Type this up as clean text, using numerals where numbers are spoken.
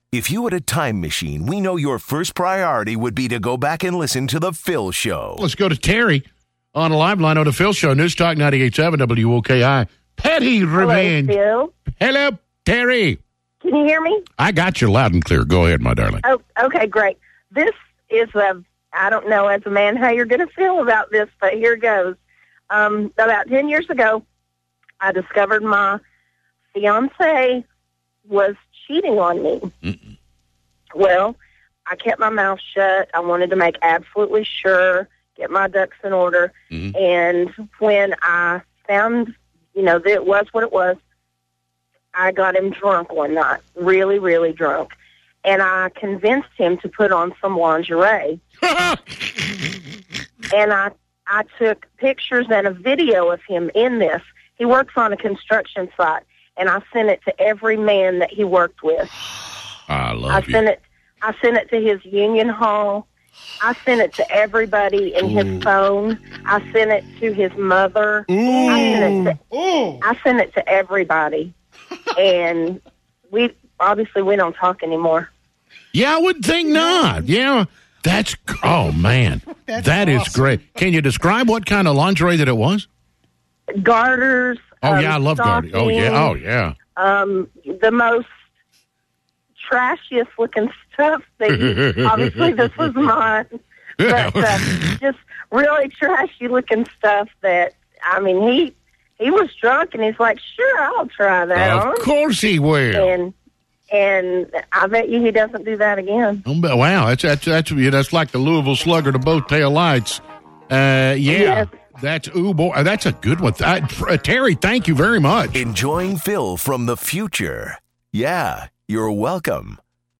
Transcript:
If you had a time machine, we know your first priority would be to go back and listen to The Phil Show. Let's go to Terry on a live line on The Phil Show. News Talk 98.7 WOKI. Petty Revenge. Hello, Phil. Hello, Terry. Can you hear me? I got you loud and clear. Go ahead, my darling. Oh, okay, great. This is I don't know as a man how you're going to feel about this, but here goes. About 10 years ago, I discovered my fiance was cheating on me. Mm-mm. Well, I kept my mouth shut. I wanted to make absolutely sure, get my ducks in order. Mm-hmm. And when I found, that it was what it was, I got him drunk one night, really, really drunk. And I convinced him to put on some lingerie. And I took pictures and a video of him in this. He works on a construction site, and I sent it to every man that he worked with. I love you. I sent it to his union hall. I sent it to everybody in his phone. I sent it to his mother. I sent it to everybody. And we don't talk anymore. Yeah, I would think not. Yeah. Oh, man. That is awesome. great. Can you describe what kind of lingerie that it was? Garters. Oh, yeah, I love garters. Oh, yeah. The most trashiest looking stuff. Obviously, this was mine. But just really trashy looking stuff that, he was drunk and he's like, sure, I'll try that on. Of course he will. And I bet you he doesn't do that again. Wow, that's like the Louisville Slugger to both tail lights. Yeah, Yes. that's a good one. Terry, thank you very much. Enjoying Phil from the future. Yeah, you're welcome.